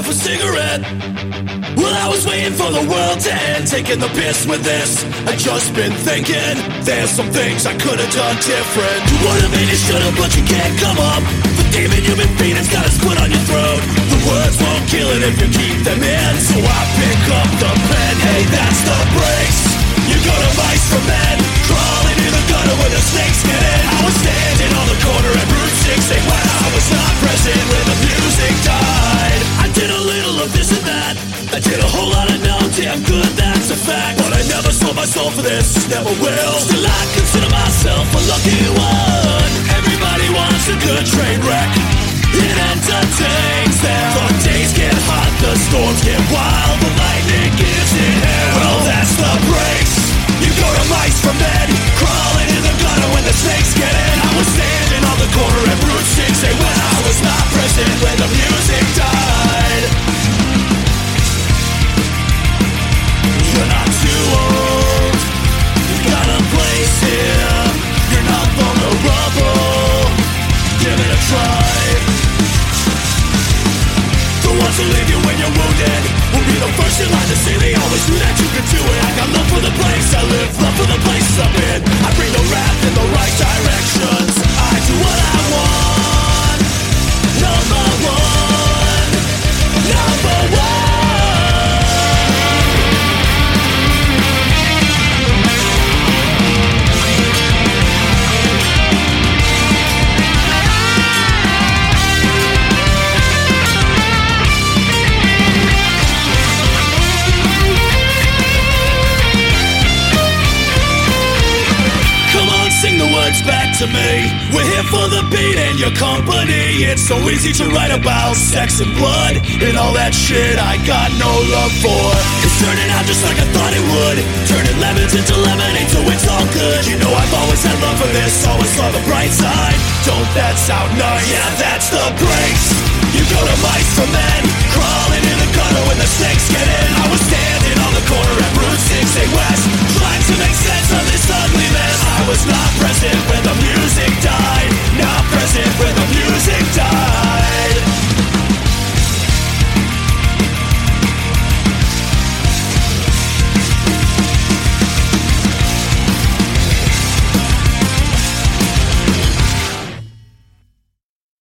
myself a cigarette. Well, I was waiting for the world to end, taking the piss with this. I just been thinking, there's some things I could have done different. You would've made you should've, but you can't come up. The demon you've been feeding's got its foot on your throat. The words won't kill it if you keep them in, so I pick up the pen. Hey, that's the breaks. You go to Vice for Men, crawling in the gutter where the snakes get in. I was standing on the corner at Route 68 when I was not present when the music died. I did a little of this and that, I did a whole lot of no, damn good, that's a fact. But I never sold my soul for this, never will. Still I consider myself a lucky one. Everybody wants a good train wreck, it entertains them. The days get hot, the storms get wild, the lightning gives it hell. Well, that's the breaks. You go to Mice for Men, crawling in the gutter when the snakes get in. I was standing on the corner at Route 68 when I was not present when the music died. You're not too old, you got a place here. You're not vulnerable, give it a try. The ones who leave you when you're wounded will be the first in line to say they always knew that you could do it. I got love for the place I live, love for the places I've been. I bring the rap in the right directions, I do what I want. Number one, number one. Sing the words back to me. We're here for the beat and your company. It's so easy to write about sex and blood and all that shit I got no love for. It's turning out just like I thought it would, turning lemons into lemonade, so it's all good. You know I've always had love for this, always saw the bright side. Don't that sound nice? Yeah, that's the breaks. You go to Mice for Men, crawling in the gutter when the snakes get in. I was standing on the corner at Route 68 West, trying to make sense of this ugly mess. I was not present when the music died.